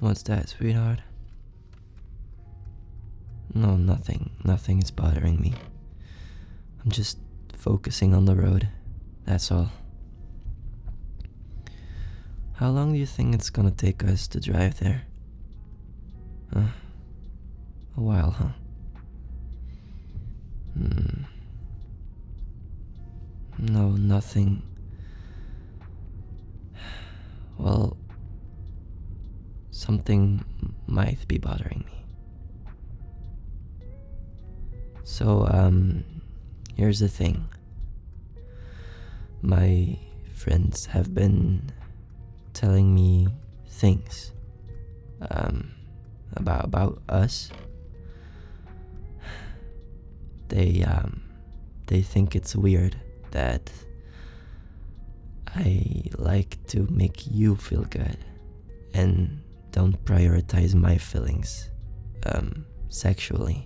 What's that, sweetheart? No, nothing. Nothing is bothering me. I'm just focusing on the road. That's all. How long do you think it's gonna take us to drive there? A while, huh? No, nothing. Well, something might be bothering me. So, here's the thing. My friends have been telling me things, about us. They think it's weird that I like to make you feel good and don't prioritize my feelings, sexually.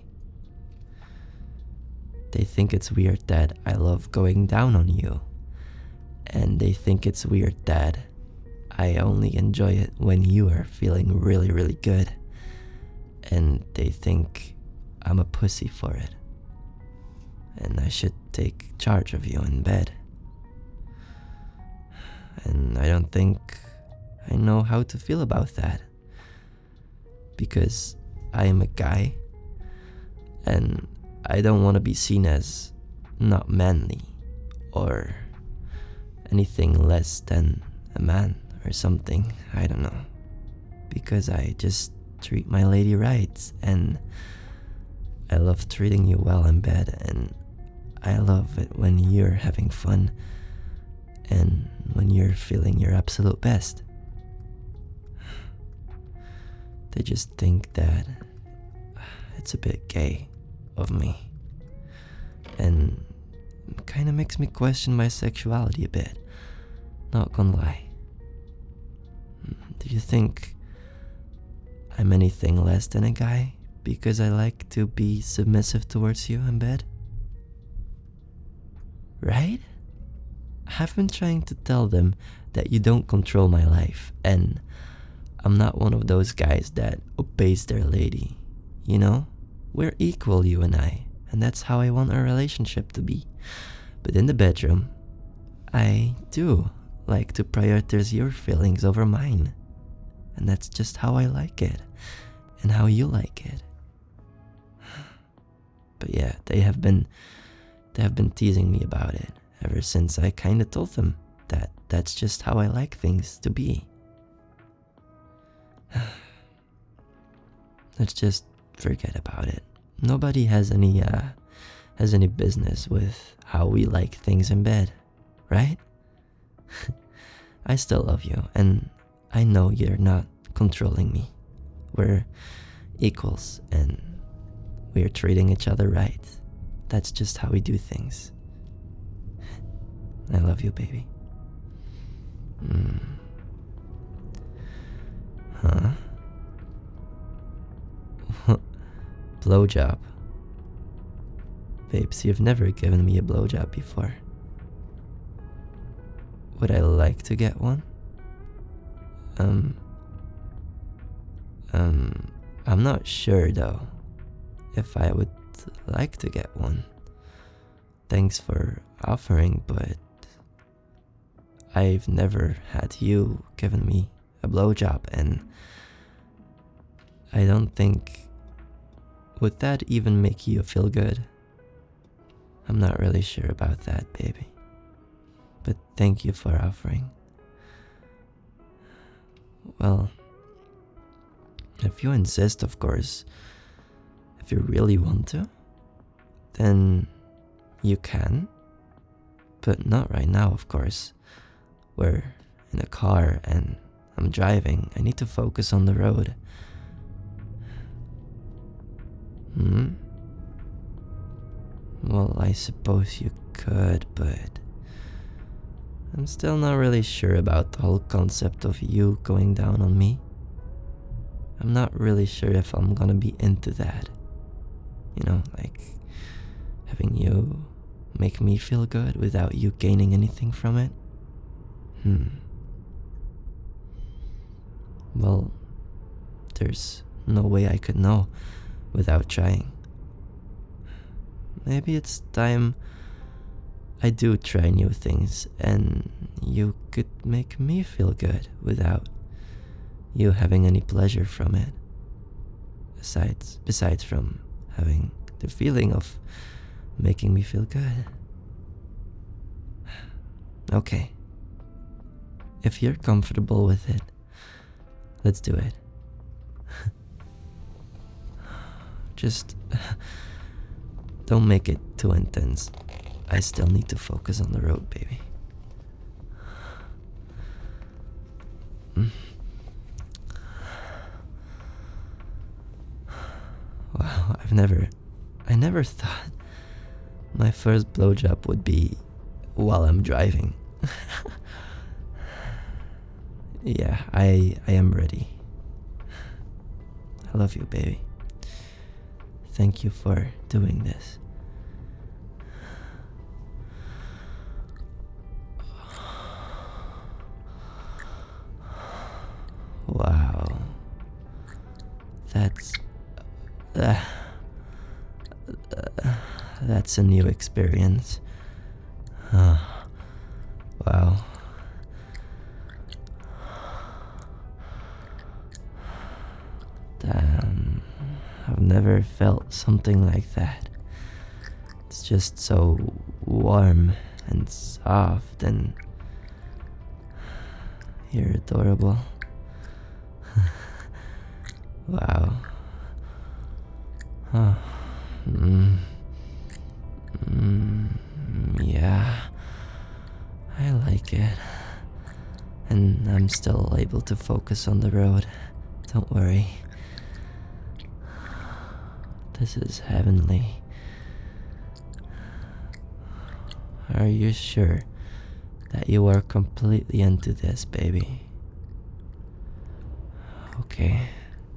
They think it's weird that I love going down on you, and they think it's weird that I only enjoy it when you are feeling really, really good, and they think I'm a pussy for it, and I should take charge of you in bed. And I don't think I know how to feel about that, because I am a guy, and I don't want to be seen as not manly or anything less than a man or something. I don't know, because I just treat my lady right, and I love treating you well in bed, and I love it when you're having fun and when you're feeling your absolute best. They just think that it's a bit gay of me, and it kind of makes me question my sexuality a bit, not gonna lie. Do you think I'm anything less than a guy because I like to be submissive towards you in bed? Right? I've been trying to tell them that you don't control my life, and I'm not one of those guys that obeys their lady, you know? We're equal, you and I, and that's how I want our relationship to be. But in the bedroom, I do like to prioritize your feelings over mine. And that's just how I like it, and how you like it. But yeah, they have been teasing me about it ever since I kinda told them that that's just how I like things to be. Let's just forget about it. Nobody has any business with how we like things in bed, right? I still love you, and I know you're not controlling me. We're equals, and we're treating each other right. That's just how we do things. I love you, baby. Huh? Blowjob. Babes, you've never given me a blowjob before. Would I like to get one? I'm not sure though if I would like to get one. Thanks for offering, but I've never had you given me a blowjob, and I don't think, would that even make you feel good? I'm not really sure about that, baby. But thank you for offering. Well, if you insist, of course, if you really want to, then you can. But not right now, of course. We're in a car and I'm driving. I need to focus on the road. Well, I suppose you could, but I'm still not really sure about the whole concept of you going down on me. I'm not really sure if I'm gonna be into that. You know, like having you make me feel good without you gaining anything from it. Well, there's no way I could know without trying. Maybe it's time I do try new things and you could make me feel good without you having any pleasure from it. Besides from having the feeling of making me feel good. Okay. If you're comfortable with it, let's do it. Just don't make it too intense. I still need to focus on the road, baby. Wow, I never thought my first blowjob would be while I'm driving. Yeah, I am ready. I love you, baby. Thank you for doing this. Wow. Uh, that's a new experience. Wow. Damn. I've never felt something like that. It's just so warm and soft, and you're adorable. Wow. Huh. Yeah, I like it. And I'm still able to focus on the road. Don't worry. This is heavenly. Are you sure that you are completely into this, baby? Okay.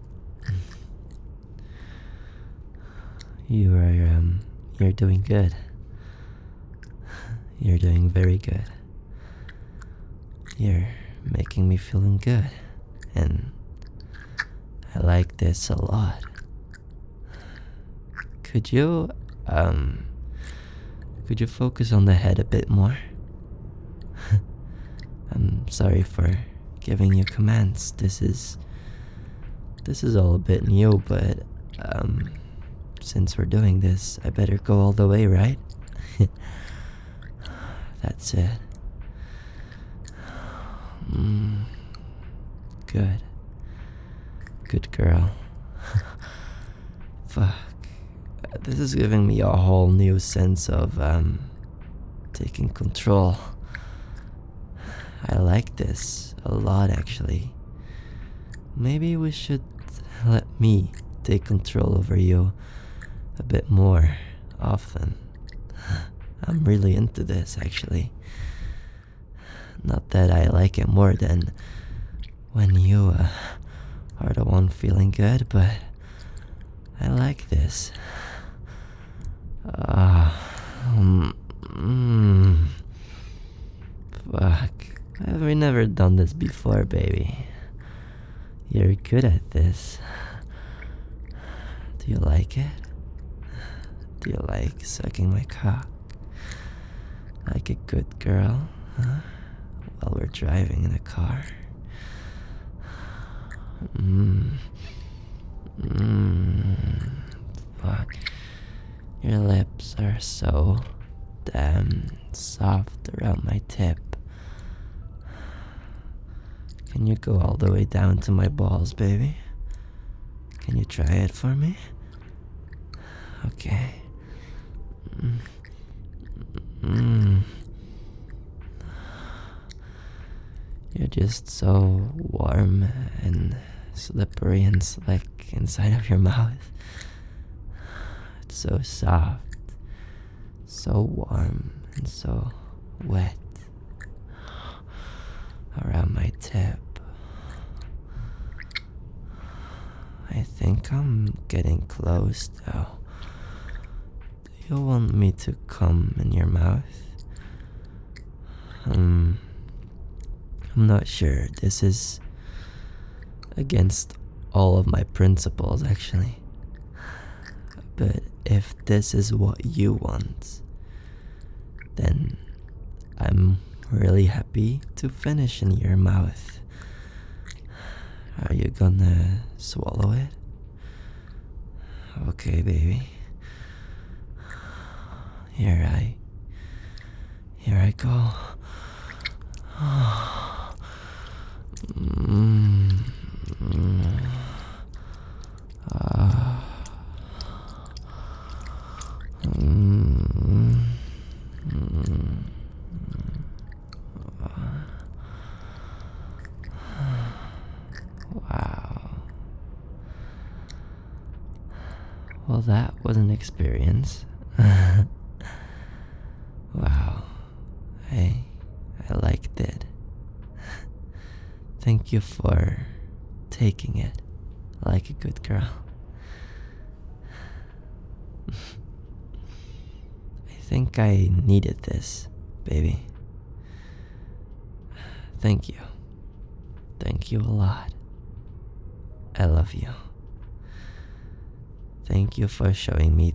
You're doing good. You're doing very good. You're making me feeling good, and I like this a lot. Could you focus on the head a bit more? I'm sorry for giving you commands. This is all a bit new, but since we're doing this, I better go all the way, right? That's it. Good. Good girl. Fuck. This is giving me a whole new sense of taking control. I like this a lot, actually. Maybe we should let me take control over you a bit more often. I'm really into this, actually. Not that I like it more than when you are the one feeling good, but I like this. Fuck. I've never done this before, baby. You're good at this. Do you like it? Do you like sucking my cock? Like a good girl, huh? While we're driving in a car. Fuck. Your lips are so damn soft around my tip. Can you go all the way down to my balls, baby? Can you try it for me? Okay. You're just so warm and slippery and slick inside of your mouth. It's so soft, so warm, and so wet around my tip. I think I'm getting close, though. Do you want me to come in your mouth? I'm not sure. This is against all of my principles, actually. But if this is what you want, then I'm really happy to finish in your mouth. Are you gonna swallow it? Okay, baby. Here I go. Mm, mm, ah, mm, mm, wow. Well, that was an experience. Wow. I I liked it. Thank you for taking it like a good girl. I think I needed this, baby. Thank you. Thank you a lot. I love you. Thank you for showing me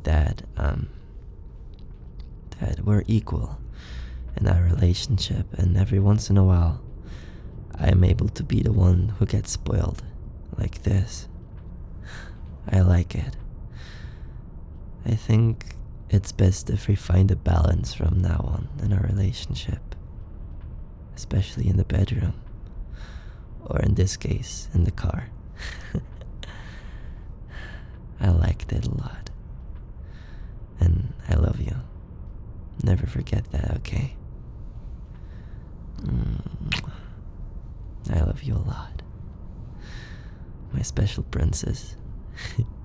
that we're equal in our relationship, and every once in a while I am able to be the one who gets spoiled like this. I like it. I think it's best if we find a balance from now on in our relationship, especially in the bedroom, or in this case, in the car. I liked it a lot. And I love you. Never forget that, okay? I love you a lot. My special princess.